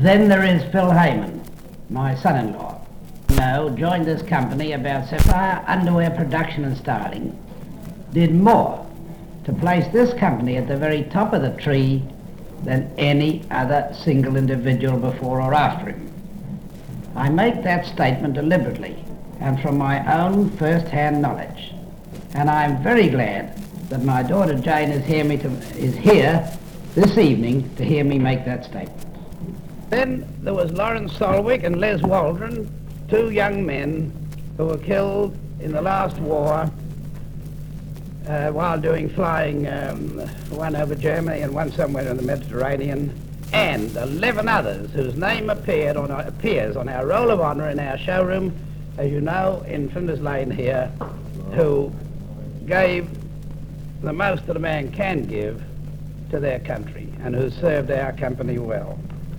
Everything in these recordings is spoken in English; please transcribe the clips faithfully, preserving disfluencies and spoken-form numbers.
Then there is Phil Heyman, my son-in-law. No, joined this company about Sapphire Underwear Production and Styling. Did more to place this company at the very top of the tree than any other single individual before or after him. I make that statement deliberately and from my own first-hand knowledge. And I'm very glad that my daughter Jane is here, me to, is here this evening to hear me make that statement. Then there was Lawrence Solwick and Les Waldron, two young men who were killed in the last war uh, while doing flying, um, one over Germany and one somewhere in the Mediterranean, and eleven others whose name appeared on our, appears on our Roll of Honour in our showroom, as you know, in Flinders Lane here, who gave the most that a man can give to their country and who served our company well.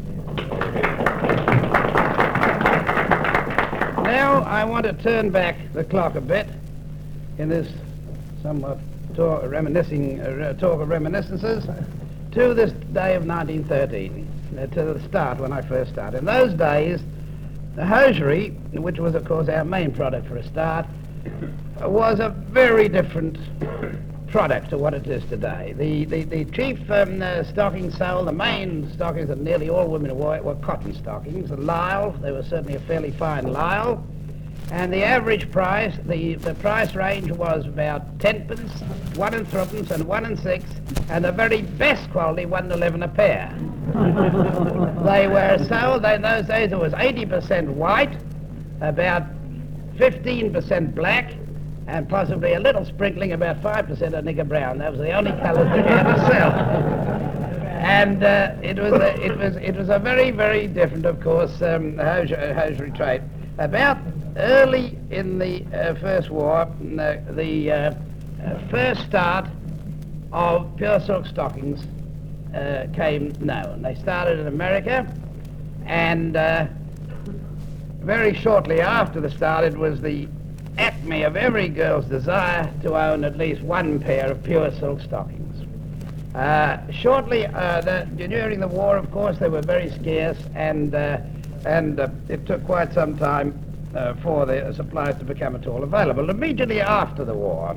Now I want to turn back the clock a bit in this somewhat talk, reminiscing, uh, talk of reminiscences to this day of nineteen thirteen, uh, to the start when I first started. In those days, the hosiery, which was of course our main product for a start, was a very different product to what it is today. The, the, the chief um, uh, stockings sold, the main stockings that nearly all women wore, were cotton stockings, and lisle. They were certainly a fairly fine lisle. And the average price, the, the price range was about tenpence, one and threepence, and one and six, and the very best quality, one and eleven a pair. They were sold, in those days it was eighty percent white, about fifteen percent black, and possibly a little sprinkling, about five percent of nigger brown. Those were the only colours that we had to sell. And uh, it was a, it was it was a very very different, of course, um, hosiery, hosiery trade. About early in the uh, First War, uh, the uh, uh, first start of pure silk stockings uh, came known. They started in America, and uh, very shortly after the start, it was the acme of every girl's desire to own at least one pair of pure silk stockings. Uh, shortly, uh, the, during the war, of course, they were very scarce, and uh, and uh, it took quite some time uh, for the supplies to become at all available. Immediately after the war,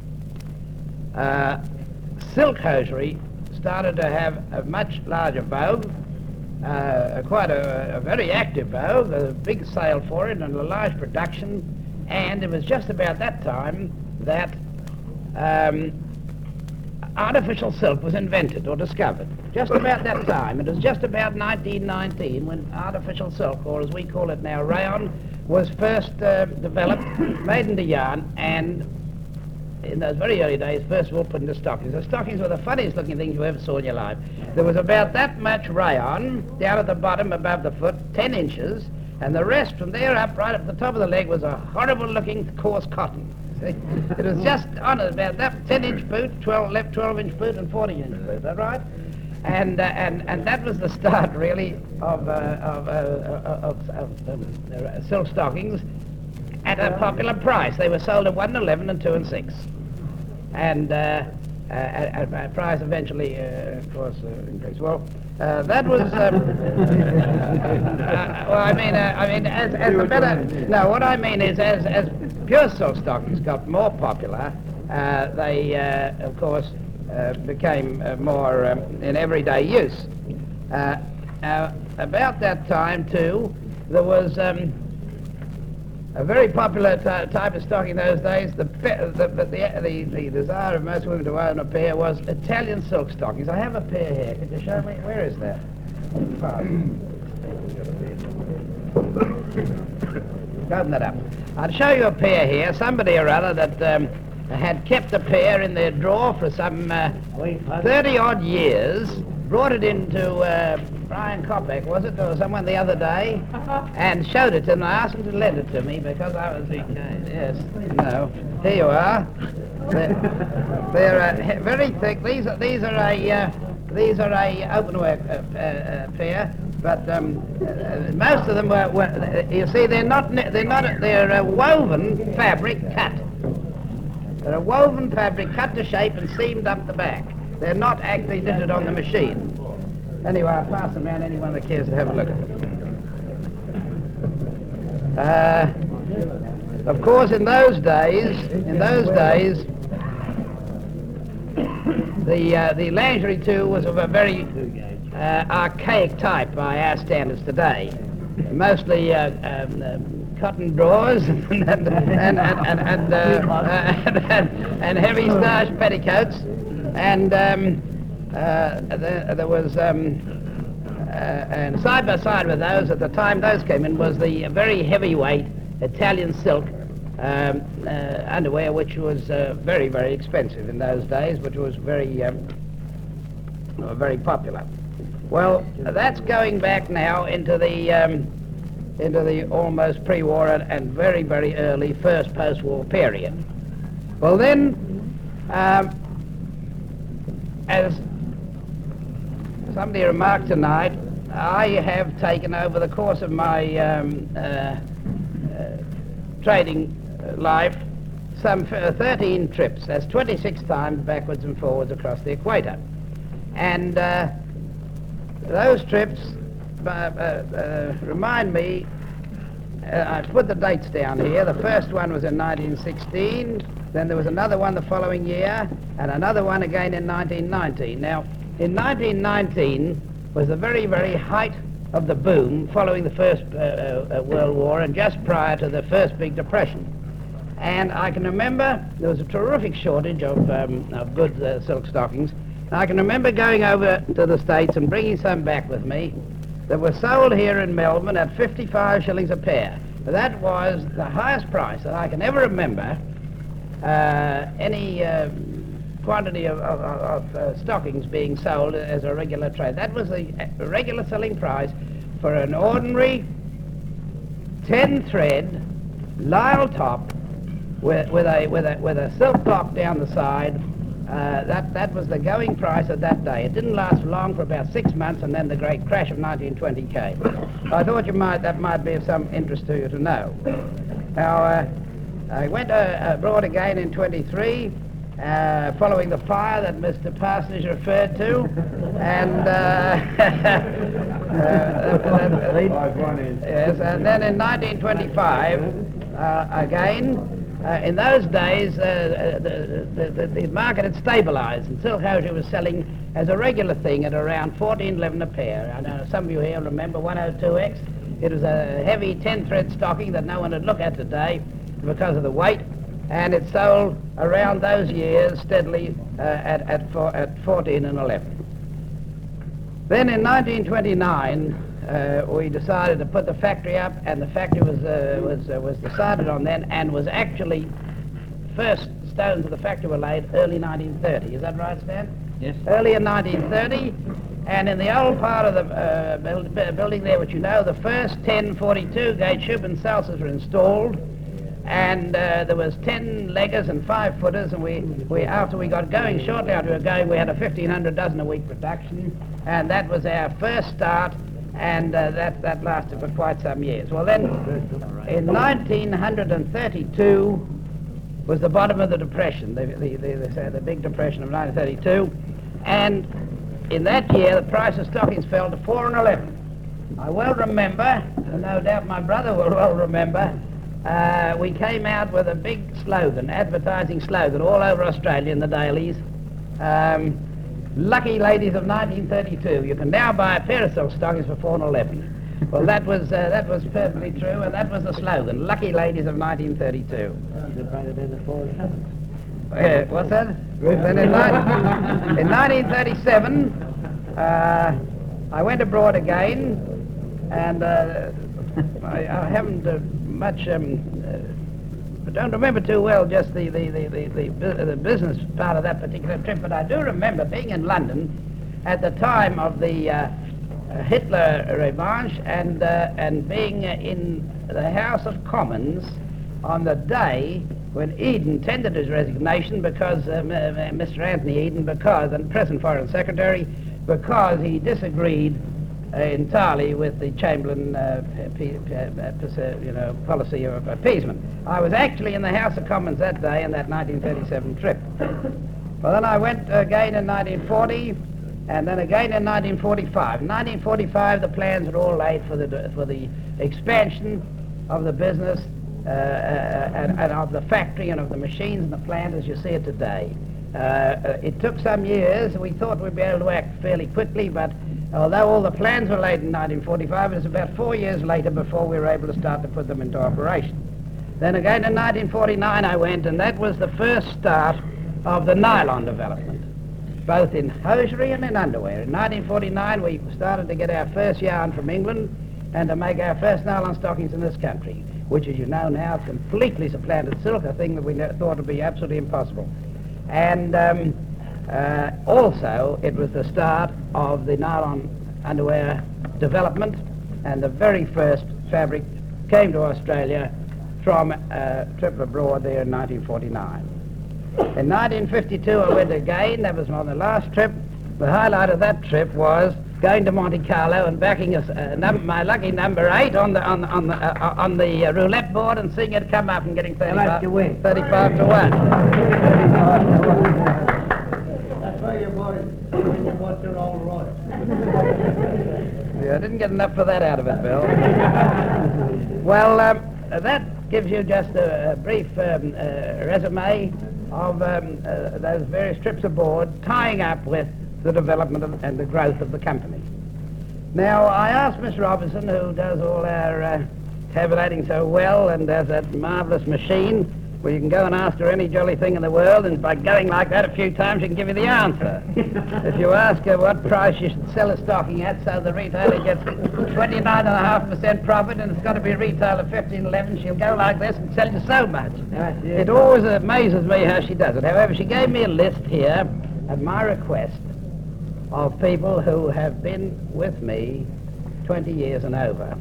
uh, silk hosiery started to have a much larger vogue, uh, quite a, a very active vogue, a big sale for it, and a large production. And it was just about that time that um, artificial silk was invented or discovered. Just about that time. It was just about nineteen nineteen when artificial silk, or as we call it now, rayon, was first uh, developed, made into yarn, and in those very early days, first of all, put into stockings. The stockings were the funniest looking things you ever saw in your life. There was about that much rayon down at the bottom above the foot, ten inches, and the rest from there up, right up to the top of the leg, was a horrible-looking coarse cotton. See? It was just on it, about that ten-inch boot, twelve, left twelve-inch boot, and forty-inch boot, is that right? And, uh, and, and that was the start, really, of, uh, of, uh, of, of um, uh, silk stockings at a popular price. They were sold at one and eleven and two and six. And uh, uh, at, at price eventually, uh, of course, uh, increased. Well, Uh, that was, um, uh, well, I mean, uh, I mean, as, as the better, no, what I mean is, as, as pure silk stockings got more popular, uh, they, uh, of course, uh, became uh, more um, in everyday use. Uh, uh, about that time, too, there was um, a very popular t- type of stocking in those days. The, the, the, the, the desire of most women to own a pair was Italian silk stockings. I have a pair here. Could you show me? Where is that? Open that up. I'll show you a pair here. Somebody or other that um, had kept a pair in their drawer for some uh, thirty-odd years, brought it into uh, Brian Kopeck, was it, or someone the other day, and showed it to them. I asked him to lend it to me because I was, yes, no, here you are. They're, they're uh, very thick. These are these are a uh, these are a openwear uh, uh, pair, but um, uh, most of them were, were. You see, they're not they're not they're a woven fabric cut. They're a woven fabric cut to shape and seamed up the back. They're not actually knitted on the machine. Anyway, I'll pass them around anyone that cares to have a look at them. Uh, of course, in those days, in those days, the uh, the lingerie too was of a very uh, archaic type by our standards today. Mostly uh, um, um, cotton drawers and and and and, and, uh, and, and, and heavy starched petticoats, and um, uh, there, there was um, uh, and side by side with those at the time those came in was the very heavyweight Italian silk um, uh, underwear, which was uh, very very expensive in those days, which was very um, uh, very popular. Well, that's going back now into the um, into the almost pre-war and, and very, very early first post-war period. Well, then, um, as somebody remarked tonight, I have taken over the course of my um, uh, uh, trading life some thirteen trips. That's twenty-six times backwards and forwards across the equator. And uh, those trips uh, uh, remind me, uh, I put the dates down here. The first one was in nineteen sixteen, then there was another one the following year, and another one again in nineteen nineteen. Now, in nineteen nineteen was the very, very height of the boom following the First uh, uh, World War and just prior to the first big depression. And I can remember there was a terrific shortage of, um, of good uh, silk stockings. I can remember going over to the States and bringing some back with me that were sold here in Melbourne at fifty-five shillings a pair. That was the highest price that I can ever remember uh, any uh, quantity of, of, of uh, stockings being sold as a regular trade. That was the regular selling price for an ordinary ten-thread lisle top with, with, a, with, a, with a silk clock down the side. Uh, that, that was the going price of that day. It didn't last long, for about six months, and then the great crash of nineteen twenty came. I thought you might, that might be of some interest to you to know. Now, uh, I went uh, abroad again in twenty-three, uh, following the fire that Mister Parsonage referred to, and uh, uh, yes, and then in nineteen twenty-five, uh, again. Uh, in those days, uh, the, the, the, the market had stabilized, and silk hosiery was selling as a regular thing at around fourteen eleven a pair. I know some of you here remember one oh two X. It was a heavy ten-thread stocking that no one would look at today because of the weight, and it sold around those years steadily uh, at, at, for, at fourteen and eleven. Then in nineteen twenty-nine, Uh, we decided to put the factory up, and the factory was uh, was uh, was decided on then, and was actually first stones of the factory were laid early nineteen thirty. Is that right, Stan? Yes. Early in nineteen thirty, and in the old part of the uh, build, building there, which you know, the first ten forty-two gauge Shubin Salsas were installed, and uh, there was ten leggers and five footers, and we, we after we got going, shortly after we were going, we had a fifteen hundred dozen a week production, and that was our first start. And uh, that, that lasted for quite some years. Well then, in nineteen thirty-two was the bottom of the Depression, the, the, the, the, the big Depression of nineteen thirty-two, and in that year the price of stockings fell to four and eleven. I well remember, and no doubt my brother will well remember, uh, we came out with a big slogan, advertising slogan, all over Australia in the dailies. Um, Lucky ladies of nineteen thirty-two, you can now buy a pair of silk stockings for four and eleven. Well, that was uh, that was perfectly true, and that was the slogan. Lucky ladies of nineteen thirty-two. Uh, what's that? Then in, ni- in nineteen thirty-seven, uh, I went abroad again, and uh, I, I haven't uh, much. Um, uh, I don't remember too well just the, the, the, the, the, the business part of that particular trip, but I do remember being in London at the time of the uh, Hitler revanche, and, uh, and being in the House of Commons on the day when Eden tendered his resignation because, uh, Mister Anthony Eden, because, and present Foreign Secretary, because he disagreed Uh, entirely with the Chamberlain uh, p- p- uh, you know, policy of appeasement. I was actually in the House of Commons that day in that nineteen thirty-seven trip. Well, then I went again in nineteen forty, and then again in nineteen forty-five. In nineteen forty-five, the plans were all laid for the for the expansion of the business uh, uh, and, and of the factory and of the machines and the plant as you see it today. Uh, uh, it took some years. We thought we'd be able to act fairly quickly, but although all the plans were laid in nineteen forty-five, it was about four years later before we were able to start to put them into operation. Then again in nineteen forty-nine I went, and that was the first start of the nylon development, both in hosiery and in underwear. In nineteen forty-nine we started to get our first yarn from England and to make our first nylon stockings in this country, which, as you know now, completely supplanted silk, a thing that we thought would be absolutely impossible. And um, uh, also it was the start of the nylon underwear development, and the very first fabric came to Australia from a trip abroad there in nineteen forty-nine. In nineteen fifty-two I went again. That was on the last trip. The highlight of that trip was going to Monte Carlo and backing us, uh, num- my lucky number eight on the on the on the, uh, on the uh, roulette board and seeing it come up and getting thirty-five, thirty-five to one. That's why you bought it. You bought your old Royce. Yeah, I didn't get enough for that out of it, Bill. Well, um, that gives you just a, a brief um, uh, resume of um, uh, those various trips aboard, tying up with the development of, and the growth of the company. Now, I asked Miss Robinson, who does all our uh, tabulating so well and has that marvellous machine where you can go and ask her any jolly thing in the world, and by going like that a few times she can give you the answer. If you ask her what price you should sell a stocking at so the retailer gets twenty-nine point five percent profit and it's got to be a retail of fifteen, eleven, she'll go like this and sell you so much. It always amazes me how she does it. However, she gave me a list here at my request of people who have been with me twenty years and over.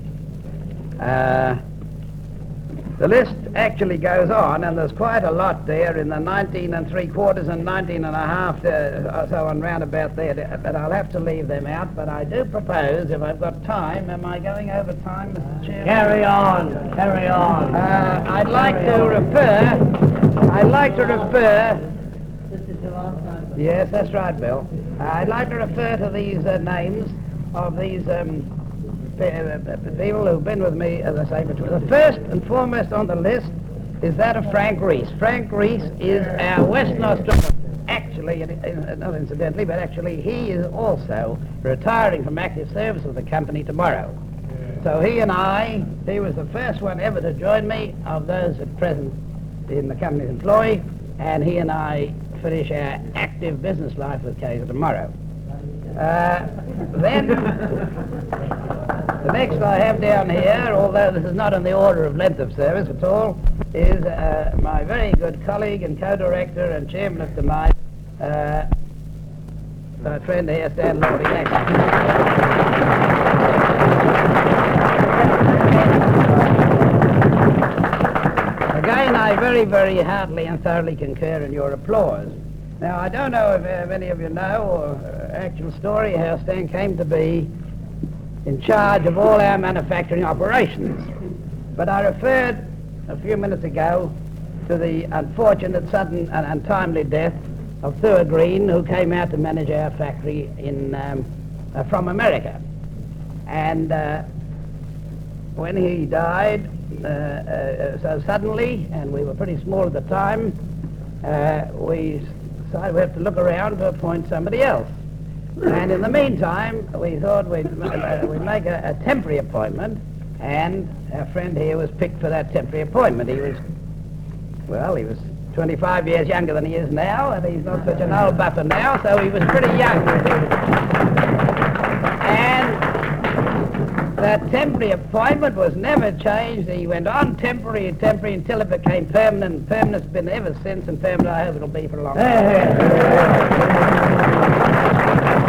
Uh, the list actually goes on, and there's quite a lot there in the nineteen and three quarters and nineteen and a half uh, or so on round about there, but I'll have to leave them out. But I do propose, if I've got time, am I going over time, Mister Chairman? Carry on, carry on. Uh, I'd like to refer, I'd like to refer, This is the last time. yes, that's right, Bill. Uh, I'd like to refer to these uh, names of these um, pe- uh, people who've been with me, as I say, between. The first and foremost on the list is that of Frank Reese. Frank Reese is our Western Australian, actually, uh, not incidentally, but actually he is also retiring from active service with the company tomorrow. So he and I, he was the first one ever to join me of those at present in the company's employ, and he and I finish our active business life with Kaiser tomorrow. Uh, then, the next I have down here, although this is not in the order of length of service at all, is uh, my very good colleague and co-director and chairman of tonight, uh, my friend here, Stan Lordy. Next. Again, I very, very heartily and thoroughly concur in your applause. Now, I don't know if uh, many of you know, or uh, actual story, how Stan came to be in charge of all our manufacturing operations. But I referred a few minutes ago to the unfortunate, sudden and untimely death of Thur Green, who came out to manage our factory in um, uh, from America. And uh, when he died uh, uh, so suddenly, and we were pretty small at the time, uh, we decided we have to look around to appoint somebody else. And in the meantime, we thought we'd, uh, we'd make a, a temporary appointment, and our friend here was picked for that temporary appointment. He was, well, he was twenty-five years younger than he is now, and he's not such an old buffer now, so he was pretty young. And that temporary appointment was never changed. He went on temporary and temporary until it became permanent. Permanent's been ever since, and permanent I hope it'll be for a long time.